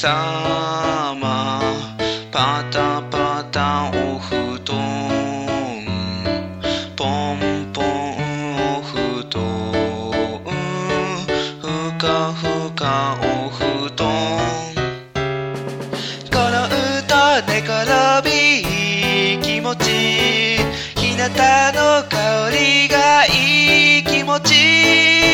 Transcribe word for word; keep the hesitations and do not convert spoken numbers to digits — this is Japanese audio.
様パタパタお布団ポンポンお布団ふかふかお布団この歌寝転び気持ち日向の香りがいい気持ち